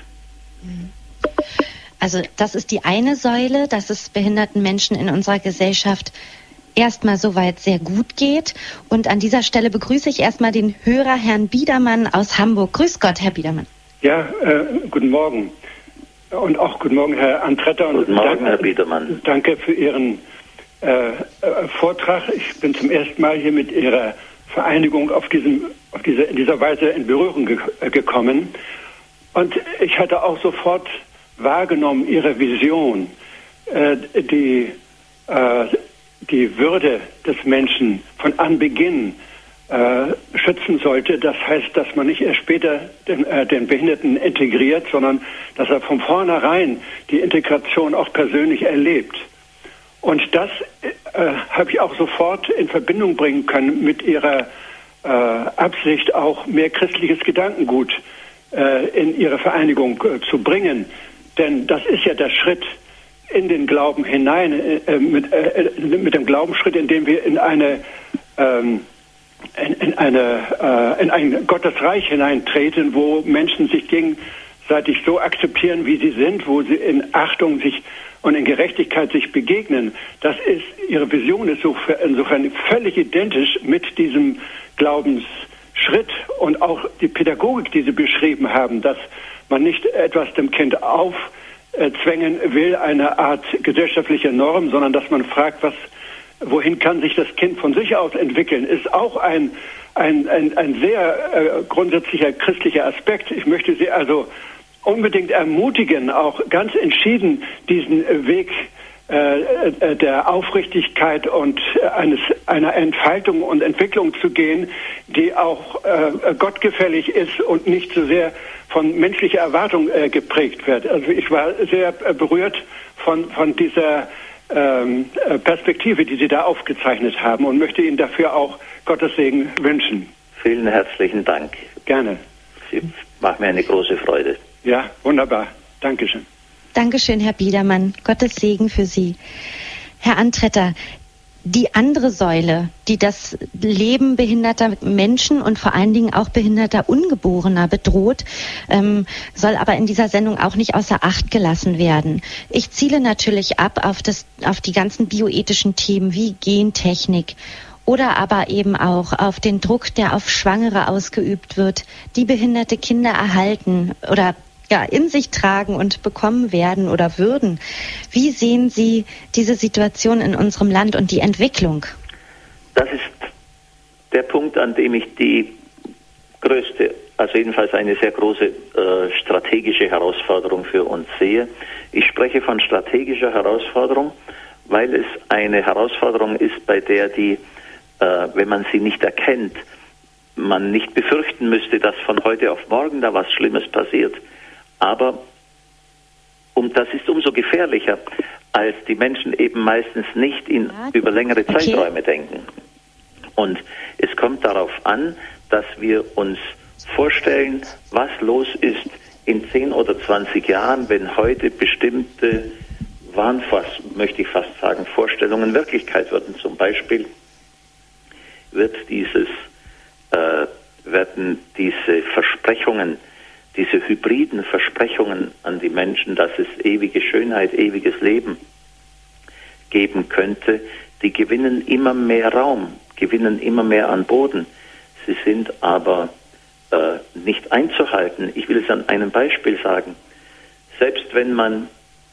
Also das ist die eine Säule, dass es behinderten Menschen in unserer Gesellschaft erstmal soweit sehr gut geht. Und an dieser Stelle begrüße ich erstmal den Hörer Herrn Biedermann aus Hamburg. Grüß Gott, Herr Biedermann. Ja, äh, guten Morgen. Und auch guten Morgen, Herr Antretter. Und guten Morgen, danke, Herr Biedermann. Danke für Ihren äh, Vortrag. Ich bin zum ersten Mal hier mit Ihrer Vereinigung auf, diesem, auf diese, in dieser Weise in Berührung ge- gekommen. Und ich hatte auch sofort wahrgenommen, Ihre Vision, äh, die äh, die Würde des Menschen von Anbeginn äh, schützen sollte. Das heißt, dass man nicht erst später den, äh, den Behinderten integriert, sondern dass er von vornherein die Integration auch persönlich erlebt. Und das äh, habe ich auch sofort in Verbindung bringen können mit Ihrer äh, Absicht, auch mehr christliches Gedankengut äh, in Ihre Vereinigung äh, zu bringen. Denn das ist ja der Schritt in den Glauben hinein, äh, mit, äh, mit dem Glaubensschritt, in dem wir in eine ähm, in, in eine äh, in ein Gottesreich hineintreten, wo Menschen sich gegenseitig so akzeptieren, wie sie sind, wo sie in Achtung sich und in Gerechtigkeit sich begegnen. Das ist, Ihre Vision ist so, insofern völlig identisch mit diesem Glaubensschritt und auch die Pädagogik, die Sie beschrieben haben, dass man nicht etwas dem Kind auf zwängen will, eine Art gesellschaftliche Norm, sondern dass man fragt, was, wohin kann sich das Kind von sich aus entwickeln, ist auch ein, ein, ein, ein sehr äh, grundsätzlicher christlicher Aspekt. Ich möchte Sie also unbedingt ermutigen, auch ganz entschieden diesen Weg äh, der Aufrichtigkeit und eines, einer Entfaltung und Entwicklung zu gehen, die auch äh, gottgefällig ist und nicht so sehr von menschlicher Erwartung äh, geprägt wird. Also ich war sehr äh, berührt von, von dieser ähm, Perspektive, die Sie da aufgezeichnet haben, und möchte Ihnen dafür auch Gottes Segen wünschen. Vielen herzlichen Dank. Gerne. Sie machen mir eine große Freude. Ja, wunderbar. Dankeschön. Dankeschön, Herr Biedermann. Gottes Segen für Sie. Herr Antretter, die andere Säule, die das Leben behinderter Menschen und vor allen Dingen auch behinderter Ungeborener bedroht, ähm, soll aber in dieser Sendung auch nicht außer Acht gelassen werden. Ich ziele natürlich ab auf das, auf die ganzen bioethischen Themen wie Gentechnik oder aber eben auch auf den Druck, der auf Schwangere ausgeübt wird, die behinderte Kinder erhalten oder ja, in sich tragen und bekommen werden oder würden. Wie sehen Sie diese Situation in unserem Land und die Entwicklung? Das ist der Punkt, an dem ich die größte, also jedenfalls eine sehr große äh, strategische Herausforderung für uns sehe. Ich spreche von strategischer Herausforderung, weil es eine Herausforderung ist, bei der die, äh, wenn man sie nicht erkennt, man nicht befürchten müsste, dass von heute auf morgen da was Schlimmes passiert. Aber um, das ist umso gefährlicher, als die Menschen eben meistens nicht in, über längere okay. Zeiträume denken. Und es kommt darauf an, dass wir uns vorstellen, was los ist in zehn oder zwanzig Jahren, wenn heute bestimmte Wahnfast, möchte ich fast sagen, Vorstellungen Wirklichkeit werden. Zum Beispiel wird dieses, äh, werden diese Versprechungen, diese hybriden Versprechungen an die Menschen, dass es ewige Schönheit, ewiges Leben geben könnte, die gewinnen immer mehr Raum, gewinnen immer mehr an Boden. Sie sind aber äh, nicht einzuhalten. Ich will es an einem Beispiel sagen. Selbst wenn man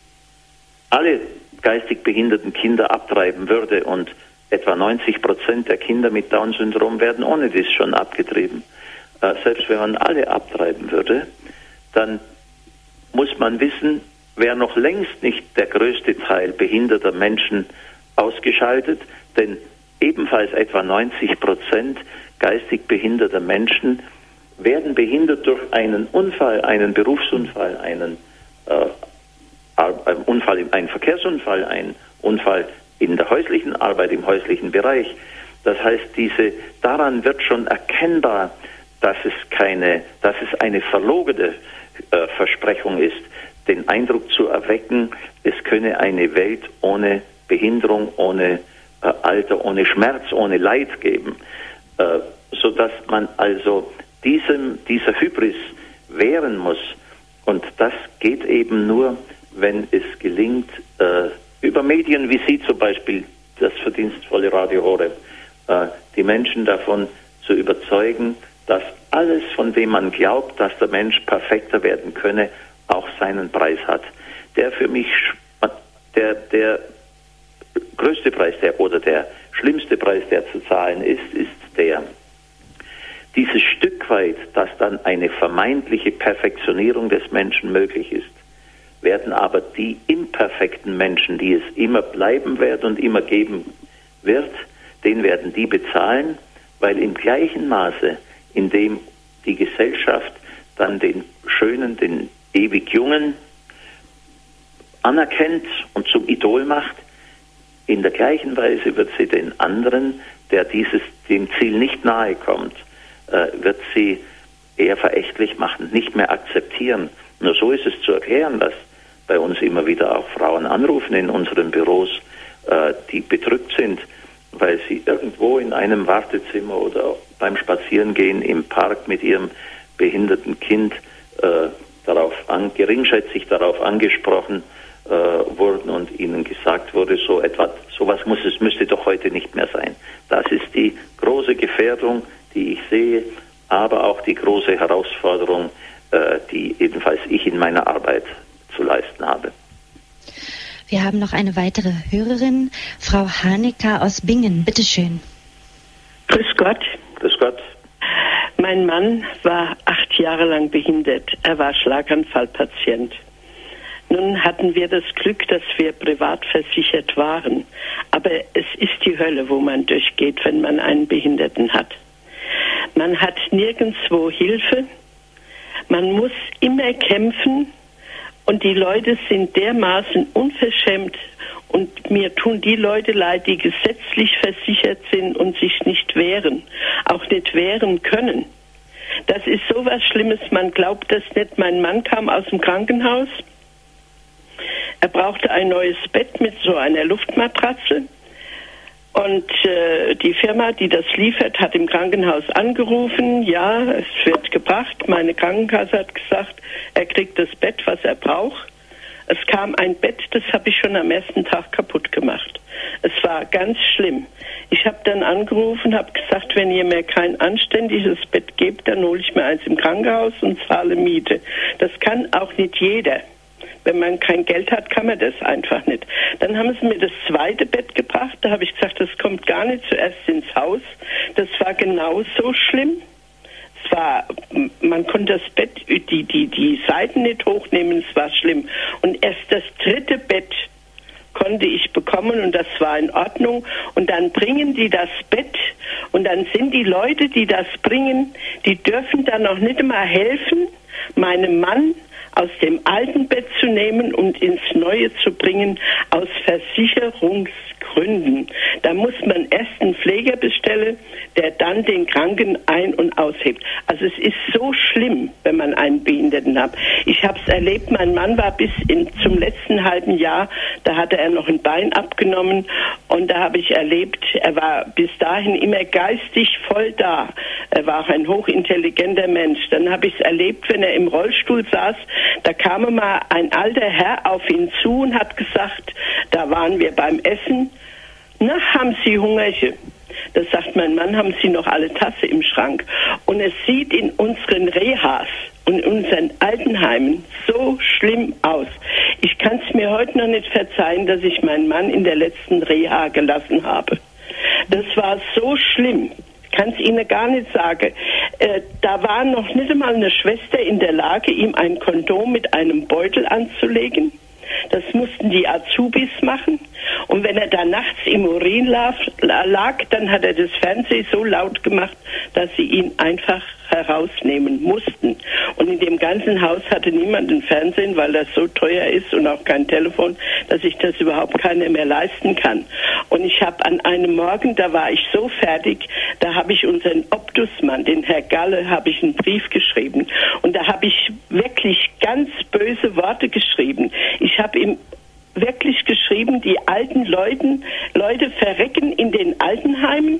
alle geistig behinderten Kinder abtreiben würde und etwa neunzig Prozent der Kinder mit Down-Syndrom werden ohne dies schon abgetrieben. Äh, selbst wenn man alle abtreiben würde, dann muss man wissen, wäre noch längst nicht der größte Teil behinderter Menschen ausgeschaltet, denn ebenfalls etwa neunzig Prozent geistig behinderter Menschen werden behindert durch einen Unfall, einen Berufsunfall, einen äh, einen Unfall, einen Verkehrsunfall, einen Unfall in der häuslichen Arbeit, im häuslichen Bereich. Das heißt, diese, daran wird schon erkennbar, dass es keine, dass es eine verlogene äh, Versprechung ist, den Eindruck zu erwecken, es könne eine Welt ohne Behinderung, ohne äh, Alter, ohne Schmerz, ohne Leid geben, äh, sodass man also diesem, dieser Hybris wehren muss. Und das geht eben nur, wenn es gelingt, äh, über Medien wie Sie zum Beispiel, das verdienstvolle Radio Horeb, äh, die Menschen davon zu überzeugen, dass alles, von dem man glaubt, dass der Mensch perfekter werden könne, auch seinen Preis hat. Der für mich, der, der größte Preis, der oder der schlimmste Preis, der zu zahlen ist, ist der. Dieses Stück weit, dass dann eine vermeintliche Perfektionierung des Menschen möglich ist, werden aber die imperfekten Menschen, die es immer bleiben wird und immer geben wird, den werden die bezahlen, weil im gleichen Maße, in dem die Gesellschaft dann den Schönen, den ewig Jungen anerkennt und zum Idol macht, in der gleichen Weise wird sie den anderen, der dieses dem Ziel nicht nahe kommt, äh, wird sie eher verächtlich machen, nicht mehr akzeptieren. Nur so ist es zu erklären, dass bei uns immer wieder auch Frauen anrufen in unseren Büros, äh, die bedrückt sind, weil sie irgendwo in einem Wartezimmer oder beim Spazierengehen im Park mit ihrem behinderten Kind äh, darauf an, geringschätzig darauf angesprochen äh, wurden und ihnen gesagt wurde, so etwa, sowas muss es, müsste doch heute nicht mehr sein. Das ist die große Gefährdung, die ich sehe, aber auch die große Herausforderung, äh, die ebenfalls ich in meiner Arbeit zu leisten habe. Wir haben noch eine weitere Hörerin, Frau Hanecker aus Bingen. Bitte schön. Grüß Gott. Grüß Gott. Mein Mann war acht Jahre lang behindert. Er war Schlaganfallpatient. Nun hatten wir das Glück, dass wir privat versichert waren. Aber es ist die Hölle, wo man durchgeht, wenn man einen Behinderten hat. Man hat nirgendwo Hilfe. Man muss immer kämpfen. Und die Leute sind dermaßen unverschämt und mir tun die Leute leid, die gesetzlich versichert sind und sich nicht wehren, auch nicht wehren können. Das ist so was Schlimmes, man glaubt das nicht. Mein Mann kam aus dem Krankenhaus, er brauchte ein neues Bett mit so einer Luftmatratze. Und äh, die Firma, die das liefert, hat im Krankenhaus angerufen. Ja, es wird gebracht. Meine Krankenkasse hat gesagt, er kriegt das Bett, was er braucht. Es kam ein Bett, das habe ich schon am ersten Tag kaputt gemacht. Es war ganz schlimm. Ich habe dann angerufen, habe gesagt, wenn ihr mir kein anständiges Bett gebt, dann hole ich mir eins im Krankenhaus und zahle Miete. Das kann auch nicht jeder. Wenn man kein Geld hat, kann man das einfach nicht. Dann haben sie mir das zweite Bett gebracht. Da habe ich gesagt, das kommt gar nicht zuerst ins Haus. Das war genauso schlimm. Es war, man konnte das Bett, die, die, die Seiten nicht hochnehmen, es war schlimm. Und erst das dritte Bett konnte ich bekommen und das war in Ordnung. Und dann bringen die das Bett und dann sind die Leute, die das bringen, die dürfen dann noch nicht mal helfen, meinem Mann aus dem alten Bett zu nehmen und ins neue zu bringen, aus Versicherungsgründen. Da muss man erst einen Pfleger bestellen, der dann den Kranken ein- und aushebt. Also es ist so schlimm, wenn man einen Behinderten hat. Ich habe es erlebt, mein Mann war bis in, zum letzten halben Jahr, da hatte er noch ein Bein abgenommen und da habe ich erlebt, er war bis dahin immer geistig voll da. Er war auch ein hochintelligenter Mensch. Dann habe ich es erlebt, wenn er im Rollstuhl saß, da kam mal ein alter Herr auf ihn zu und hat gesagt, da waren wir beim Essen, na, haben Sie Hungerchen? Da sagt mein Mann, haben Sie noch alle Tasse im Schrank? Und es sieht in unseren Rehas und in unseren Altenheimen so schlimm aus. Ich kann es mir heute noch nicht verzeihen, dass ich meinen Mann in der letzten Reha gelassen habe. Das war so schlimm. Ich kann es Ihnen gar nicht sagen. Äh, da war noch nicht einmal eine Schwester in der Lage, ihm ein Kondom mit einem Beutel anzulegen. Das mussten die Azubis machen. Und wenn er da nachts im Urin lag, lag, dann hat er das Fernsehen so laut gemacht, dass sie ihn einfach herausnehmen mussten. Und in dem ganzen Haus hatte niemand ein Fernsehen, weil das so teuer ist und auch kein Telefon, dass sich das überhaupt keiner mehr leisten kann. Und ich habe an einem Morgen, da war ich so fertig, da habe ich unseren Obdusmann, den Herr Galle, habe ich einen Brief geschrieben. Und da habe ich wirklich ganz böse Worte geschrieben. Ich habe ihm wirklich geschrieben, die alten Leuten, Leute verrecken in den Altenheimen.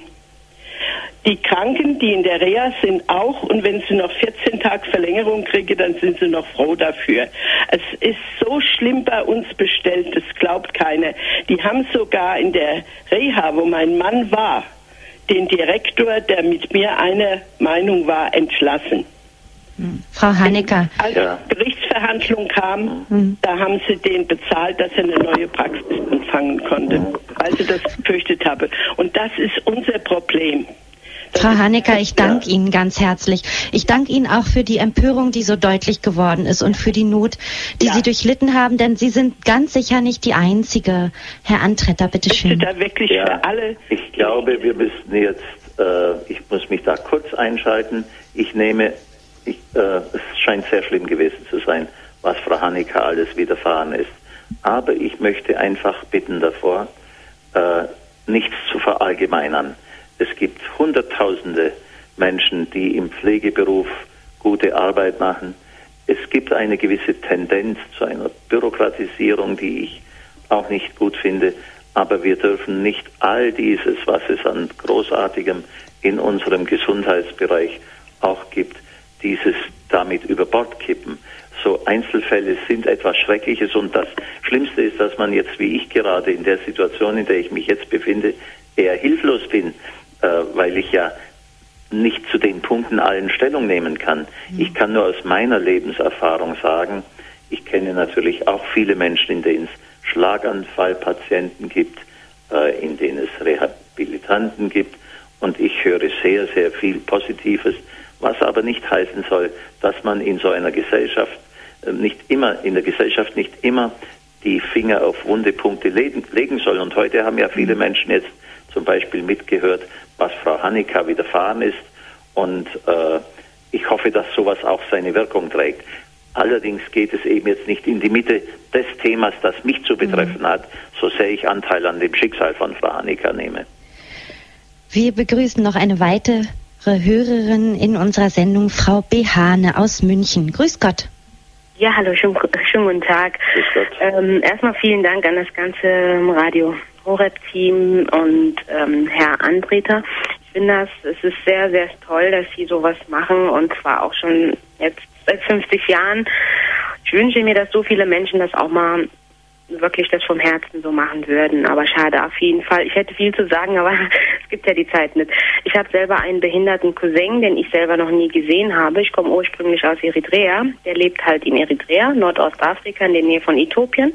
Die Kranken, die in der Reha sind, auch. Und wenn sie noch vierzehn Tage Verlängerung kriegen, dann sind sie noch froh dafür. Es ist so schlimm bei uns bestellt, das glaubt keiner. Die haben sogar in der Reha, wo mein Mann war, den Direktor, der mit mir einer Meinung war, entlassen. Hm. Frau Hanecker. Als ja. Gerichtsverhandlung kam, hm. da haben sie den bezahlt, dass er eine neue Praxis anfangen konnte, weil sie das befürchtet habe. Und das ist unser Problem. Das Frau Hanecker, ich danke ja. Ihnen ganz herzlich. Ich danke Ihnen auch für die Empörung, die so deutlich geworden ist und für die Not, die ja. Sie durchlitten haben, denn Sie sind ganz sicher nicht die Einzige. Herr Antretter, bitteschön. Da wirklich ja, für alle. Ich glaube, wir müssen jetzt, äh, ich muss mich da kurz einschalten. Ich nehme, ich, äh, es scheint sehr schlimm gewesen zu sein, was Frau Hanecker alles widerfahren ist. Aber ich möchte einfach bitten davor, äh, nichts zu verallgemeinern. Es gibt Hunderttausende Menschen, die im Pflegeberuf gute Arbeit machen. Es gibt eine gewisse Tendenz zu einer Bürokratisierung, die ich auch nicht gut finde. Aber wir dürfen nicht all dieses, was es an Großartigem in unserem Gesundheitsbereich auch gibt, dieses damit über Bord kippen. So Einzelfälle sind etwas Schreckliches und das Schlimmste ist, dass man jetzt, wie ich gerade in der Situation, in der ich mich jetzt befinde, eher hilflos bin, äh, weil ich ja nicht zu den Punkten allen Stellung nehmen kann. Mhm. Ich kann nur aus meiner Lebenserfahrung sagen, ich kenne natürlich auch viele Menschen, in denen es Schlaganfallpatienten gibt, äh, in denen es Rehabilitanten gibt und ich höre sehr, sehr viel Positives, was aber nicht heißen soll, dass man in so einer Gesellschaft äh, nicht immer, in der Gesellschaft nicht immer die Finger auf wunde Punkte legen, legen soll. Und heute haben ja viele Menschen jetzt zum Beispiel mitgehört, was Frau Hanecker widerfahren ist. Und äh, ich hoffe, dass sowas auch seine Wirkung trägt. Allerdings geht es eben jetzt nicht in die Mitte des Themas, das mich zu betreffen mhm. hat, so sehr ich Anteil an dem Schicksal von Frau Hanecker nehme. Wir begrüßen noch eine weitere Hörerin in unserer Sendung, Frau Behane aus München. Grüß Gott. Ja, hallo, schönen, schönen guten Tag. Grüß Gott. Ähm, erstmal vielen Dank an das ganze Radio Horeb-Team und ähm, Herr Andreter. Ich finde das, es ist sehr, sehr toll, dass Sie sowas machen und zwar auch schon jetzt seit fünfzig Jahren. Ich wünsche mir, dass so viele Menschen das auch mal wirklich das vom Herzen so machen würden. Aber schade, auf jeden Fall. Ich hätte viel zu sagen, aber es gibt ja die Zeit nicht. Ich habe selber einen behinderten Cousin, den ich selber noch nie gesehen habe. Ich komme ursprünglich aus Eritrea. Der lebt halt in Eritrea, Nordostafrika, in der Nähe von Äthiopien.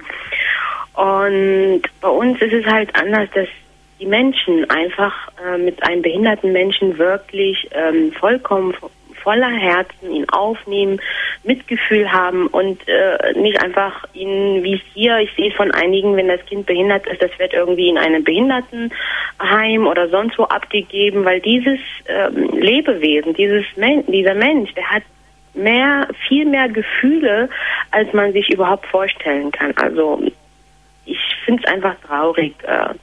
Und bei uns ist es halt anders, dass die Menschen einfach äh, mit einem behinderten Menschen wirklich ähm, vollkommen voller Herzen ihn aufnehmen, Mitgefühl haben und äh, nicht einfach ihn, wie hier, ich sehe von einigen, wenn das Kind behindert ist, das wird irgendwie in einem Behindertenheim oder sonst wo abgegeben, weil dieses ähm, Lebewesen, dieses Men- dieser Mensch, der hat mehr, viel mehr Gefühle, als man sich überhaupt vorstellen kann. Also ich finde es einfach traurig, äh,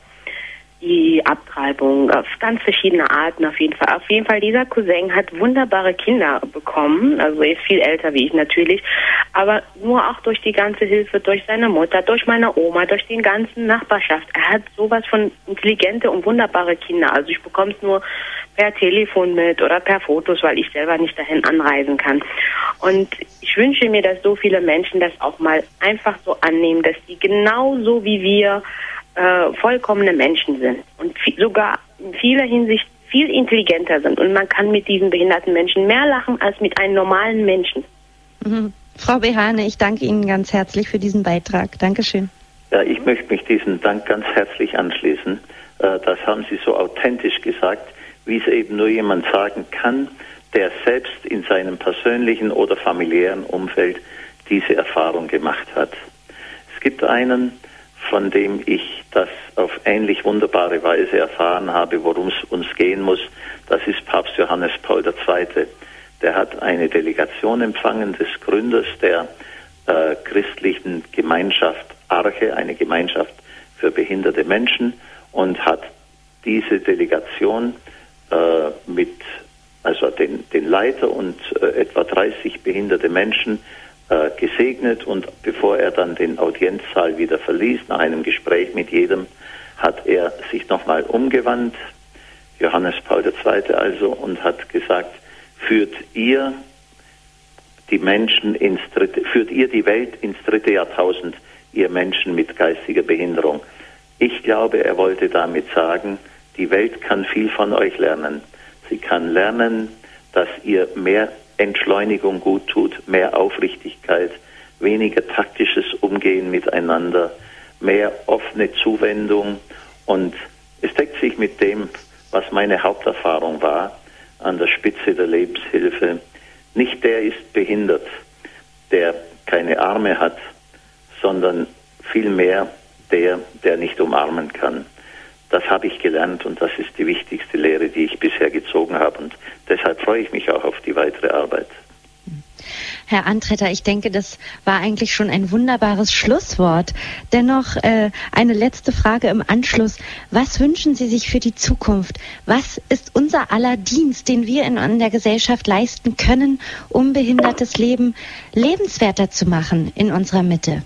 die Abtreibung auf ganz verschiedene Arten auf jeden Fall. Auf jeden Fall, dieser Cousin hat wunderbare Kinder bekommen, also er ist viel älter wie ich natürlich, aber nur auch durch die ganze Hilfe, durch seine Mutter, durch meine Oma, durch den ganzen Nachbarschaft. Er hat sowas von intelligente und wunderbare Kinder. Also ich bekomme es nur per Telefon mit oder per Fotos, weil ich selber nicht dahin anreisen kann. Und ich wünsche mir, dass so viele Menschen das auch mal einfach so annehmen, dass die genauso wie wir Äh, vollkommene Menschen sind und viel, sogar in vieler Hinsicht viel intelligenter sind. Und man kann mit diesen behinderten Menschen mehr lachen als mit einem normalen Menschen. Mhm. Frau Behane, ich danke Ihnen ganz herzlich für diesen Beitrag. Dankeschön. Ja, ich möchte mich diesem Dank ganz herzlich anschließen. Äh, das haben Sie so authentisch gesagt, wie es eben nur jemand sagen kann, der selbst in seinem persönlichen oder familiären Umfeld diese Erfahrung gemacht hat. Es gibt einen, von dem ich das auf ähnlich wunderbare Weise erfahren habe, worum es uns gehen muss. Das ist Papst Johannes Paul der Zweite. Der hat eine Delegation empfangen des Gründers der äh, christlichen Gemeinschaft Arche, eine Gemeinschaft für behinderte Menschen, und hat diese Delegation äh, mit also den, den Leiter und äh, etwa dreißig behinderte Menschen äh, gesegnet, und bevor er dann den Audienzsaal wieder verließ, nach einem Gespräch mit jedem, hat er sich nochmal umgewandt, Johannes Paul der Zweite also, und hat gesagt, führt ihr die Menschen ins dritte, führt ihr die Welt ins dritte Jahrtausend, ihr Menschen mit geistiger Behinderung. Ich glaube, er wollte damit sagen, die Welt kann viel von euch lernen. Sie kann lernen, dass ihr mehr Entschleunigung gut tut, mehr Aufrichtigkeit, weniger taktisches Umgehen miteinander, mehr offene Zuwendung, und es deckt sich mit dem, was meine Haupterfahrung war an der Spitze der Lebenshilfe. Nicht der ist behindert, der keine Arme hat, sondern vielmehr der, der nicht umarmen kann. Das habe ich gelernt, und das ist die wichtigste Lehre, die ich bisher gezogen habe, und deshalb freue ich mich auch auf die weitere Arbeit. Herr Antreter, ich denke, das war eigentlich schon ein wunderbares Schlusswort. Dennoch äh, eine letzte Frage im Anschluss. Was wünschen Sie sich für die Zukunft? Was ist unser aller Dienst, den wir in, in der Gesellschaft leisten können, um behindertes Leben lebenswerter zu machen in unserer Mitte?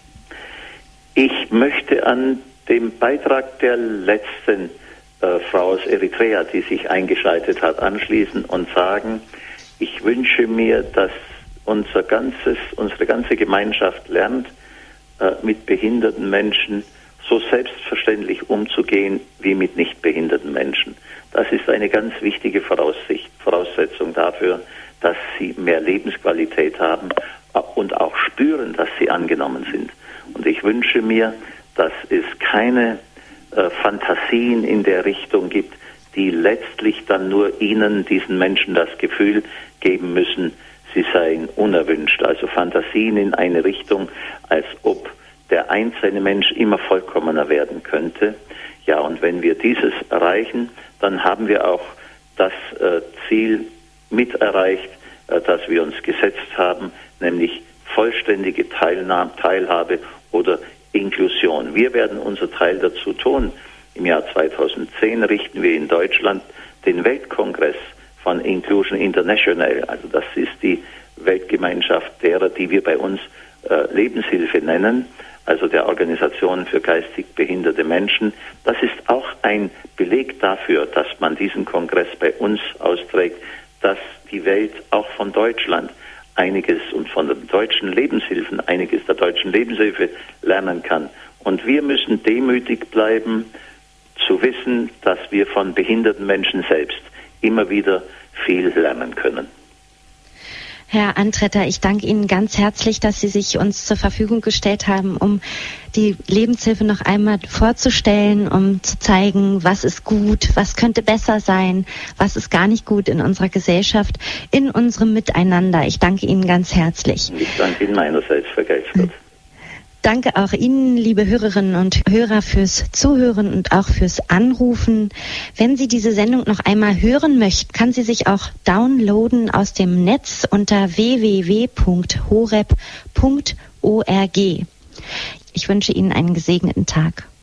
Ich möchte an dem Beitrag der letzten äh, Frau aus Eritrea, die sich eingeschaltet hat, anschließen und sagen, ich wünsche mir, dass unser ganzes, unsere ganze Gemeinschaft lernt, äh, mit behinderten Menschen so selbstverständlich umzugehen wie mit nicht behinderten Menschen. Das ist eine ganz wichtige Voraussicht, Voraussetzung dafür, dass sie mehr Lebensqualität haben und auch spüren, dass sie angenommen sind. Und ich wünsche mir, dass es keine äh, Fantasien in der Richtung gibt, die letztlich dann nur ihnen, diesen Menschen, das Gefühl geben müssen, sie seien unerwünscht. Also Fantasien in eine Richtung, als ob der einzelne Mensch immer vollkommener werden könnte. Ja, und wenn wir dieses erreichen, dann haben wir auch das äh, Ziel mit erreicht, äh, das wir uns gesetzt haben, nämlich vollständige Teilnahme, Teilhabe oder Inklusion. Wir werden unser Teil dazu tun. Im Jahr zweitausendzehn richten wir in Deutschland den Weltkongress von Inclusion International. Also das ist die Weltgemeinschaft derer, die wir bei uns äh, Lebenshilfe nennen, also der Organisation für geistig behinderte Menschen. Das ist auch ein Beleg dafür, dass man diesen Kongress bei uns austrägt, dass die Welt auch von Deutschland einiges und von den deutschen Lebenshilfen einiges der deutschen Lebenshilfe lernen kann. Und wir müssen demütig bleiben, zu wissen, dass wir von behinderten Menschen selbst immer wieder viel lernen können. Herr Antretter, ich danke Ihnen ganz herzlich, dass Sie sich uns zur Verfügung gestellt haben, um die Lebenshilfe noch einmal vorzustellen, um zu zeigen, was ist gut, was könnte besser sein, was ist gar nicht gut in unserer Gesellschaft, in unserem Miteinander. Ich danke Ihnen ganz herzlich. Ich danke Ihnen meinerseits, Frau Geisgott. Danke auch Ihnen, liebe Hörerinnen und Hörer, fürs Zuhören und auch fürs Anrufen. Wenn Sie diese Sendung noch einmal hören möchten, kann sie sich auch downloaden aus dem Netz unter w w w punkt horeb punkt org. Ich wünsche Ihnen einen gesegneten Tag.